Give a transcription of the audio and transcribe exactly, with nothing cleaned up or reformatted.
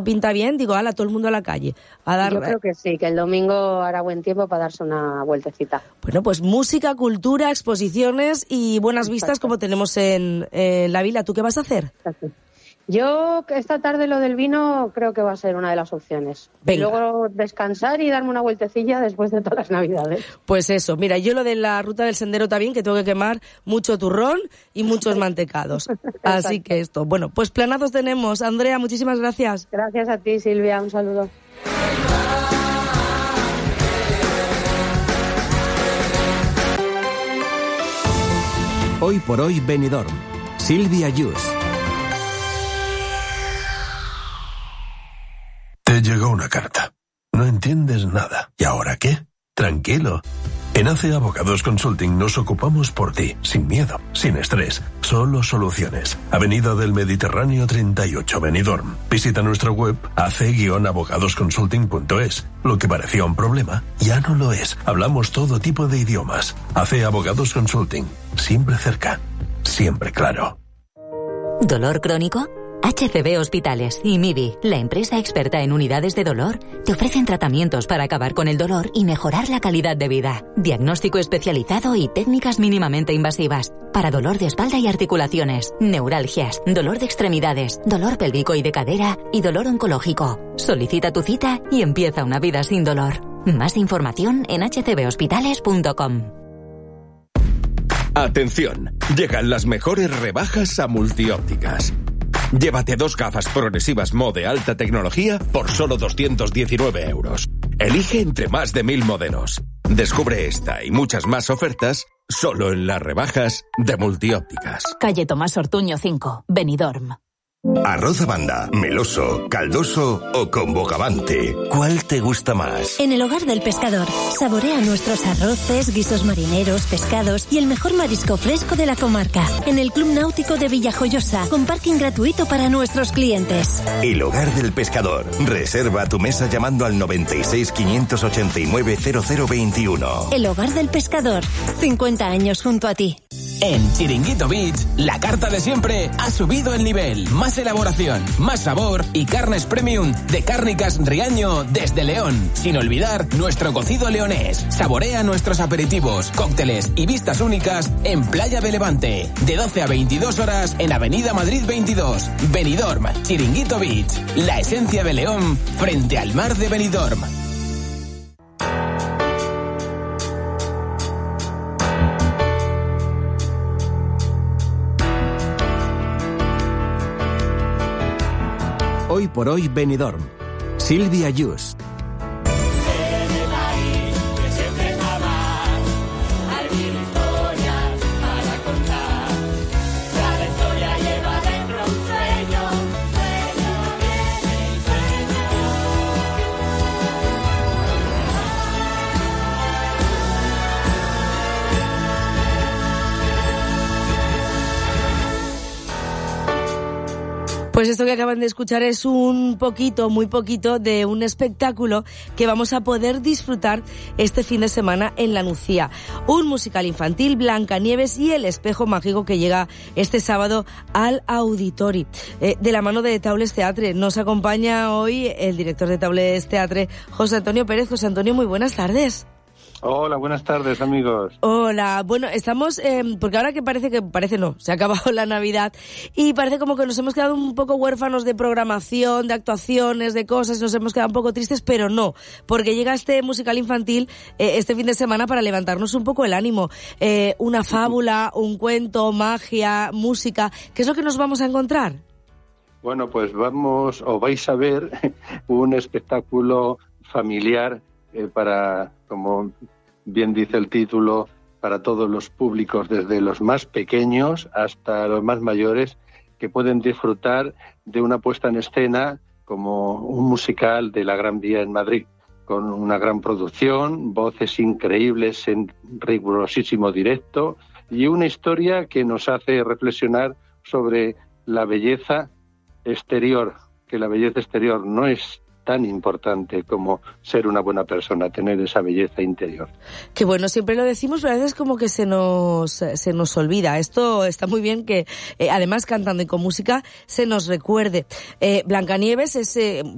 pinta bien, digo, ala, todo el mundo a la calle. A dar... Yo creo que sí, que el domingo hará buen tiempo para darse una vueltecita. Bueno, pues música, cultura, exposiciones y buenas vistas Exacto. como tenemos en, en la vila. ¿Tú qué vas a hacer? Exacto. Yo esta tarde lo del vino creo que va a ser una de las opciones. Venga. Y luego descansar y darme una vueltecilla después de todas las navidades. Pues eso, mira, yo lo de la ruta del sendero también, que tengo que quemar mucho turrón y muchos mantecados. Así que esto, bueno, pues planazos tenemos. Andrea, muchísimas gracias. Gracias a ti, Silvia, un saludo. Hoy por hoy Benidorm. Silvia Yus. Te llegó una carta. No entiendes nada. ¿Y ahora qué? Tranquilo. En A C Abogados Consulting nos ocupamos por ti, sin miedo, sin estrés, solo soluciones. Avenida del Mediterráneo treinta y ocho, Benidorm. Visita nuestra web a c guion abogados consulting punto es. Lo que parecía un problema, ya no lo es. Hablamos todo tipo de idiomas. A C Abogados Consulting. Siempre cerca. Siempre claro. ¿Dolor crónico? H C B Hospitales y M I B I, la empresa experta en unidades de dolor, te ofrecen tratamientos para acabar con el dolor y mejorar la calidad de vida. Diagnóstico especializado y técnicas mínimamente invasivas. Para dolor de espalda y articulaciones, neuralgias, dolor de extremidades, dolor pélvico y de cadera y dolor oncológico. Solicita tu cita y empieza una vida sin dolor. Más información en h c b hospitales punto com. Atención, llegan las mejores rebajas a Multiópticas. Llévate dos gafas progresivas Mo de alta tecnología por solo doscientos diecinueve euros. Elige entre más de mil modelos. Descubre esta y muchas más ofertas solo en las rebajas de Multiópticas. Calle Tomás Ortuño cinco, Benidorm. Arroz a banda, meloso, caldoso o con bogavante. ¿Cuál te gusta más? En el Hogar del Pescador, saborea nuestros arroces, guisos marineros, pescados y el mejor marisco fresco de la comarca. En el Club Náutico de Villajoyosa, con parking gratuito para nuestros clientes. El Hogar del Pescador. Reserva tu mesa llamando al noventa y seis, quinientos ochenta y nueve, cero cero veintiuno. El Hogar del Pescador, cincuenta años junto a ti. En Chiringuito Beach, la carta de siempre ha subido el nivel. Más elaboración, más sabor y carnes premium de Cárnicas Riaño desde León. Sin olvidar nuestro cocido leonés. Saborea nuestros aperitivos, cócteles y vistas únicas en Playa de Levante. De doce a veintidós horas en Avenida Madrid veintidós. Benidorm, Chiringuito Beach. La esencia de León frente al mar de Benidorm. Hoy por hoy Benidorm. Silvia Yus. Pues esto que acaban de escuchar es un poquito, muy poquito, de un espectáculo que vamos a poder disfrutar este fin de semana en La Nucía. Un musical infantil, Blancanieves y el espejo mágico, que llega este sábado al Auditori. Eh, de la mano de Taules Teatre. Nos acompaña hoy el director de Taules Teatre, José Antonio Pérez. José Antonio, muy buenas tardes. Hola, buenas tardes, amigos. Hola, bueno, estamos, eh, porque ahora que parece que, parece no, se ha acabado la Navidad y parece como que nos hemos quedado un poco huérfanos de programación, de actuaciones, de cosas, nos hemos quedado un poco tristes, pero no, porque llega este musical infantil eh, este fin de semana para levantarnos un poco el ánimo. Eh, una fábula, un cuento, magia, música, ¿qué es lo que nos vamos a encontrar? Bueno, pues vamos, o vais a ver un espectáculo familiar eh, para, como bien dice el título, para todos los públicos, desde los más pequeños hasta los más mayores, que pueden disfrutar de una puesta en escena como un musical de la Gran Vía en Madrid, con una gran producción, voces increíbles en rigurosísimo directo y una historia que nos hace reflexionar sobre la belleza exterior, que la belleza exterior no es tan importante como ser una buena persona, tener esa belleza interior. Que bueno, siempre lo decimos, pero a veces como que se nos se nos olvida. Esto está muy bien que, eh, además cantando y con música, se nos recuerde. Eh, Blancanieves es... Eh,